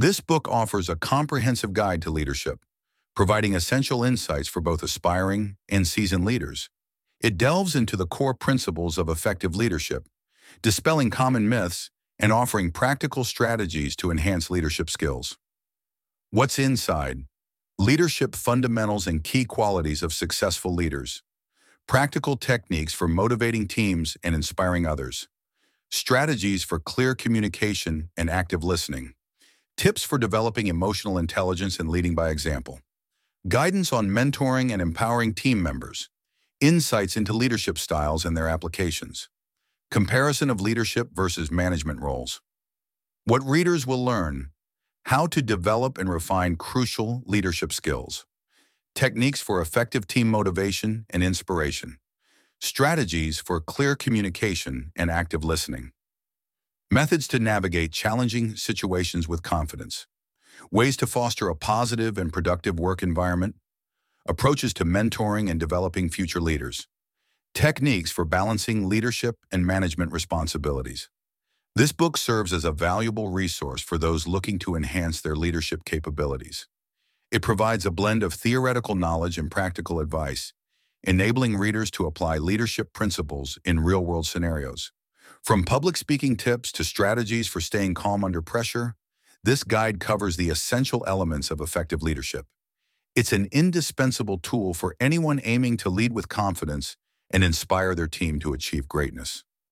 This book offers a comprehensive guide to leadership, providing essential insights for both aspiring and seasoned leaders. It delves into the core principles of effective leadership, dispelling common myths and offering practical strategies to enhance leadership skills. What's inside? Leadership fundamentals and key qualities of successful leaders. Practical techniques for motivating teams and inspiring others. Strategies for clear communication and active listening. Tips for developing emotional intelligence and leading by example. Guidance on mentoring and empowering team members. Insights into leadership styles and their applications. Comparison of leadership versus management roles. What readers will learn: how to develop and refine crucial leadership skills. Techniques for effective team motivation and inspiration. Strategies for clear communication and active listening. Methods to navigate challenging situations with confidence. Ways to foster a positive and productive work environment. Approaches to mentoring and developing future leaders. Techniques for balancing leadership and management responsibilities. This book serves as a valuable resource for those looking to enhance their leadership capabilities. It provides a blend of theoretical knowledge and practical advice, enabling readers to apply leadership principles in real-world scenarios. From public speaking tips to strategies for staying calm under pressure, this guide covers the essential elements of effective leadership. It's an indispensable tool for anyone aiming to lead with confidence and inspire their team to achieve greatness.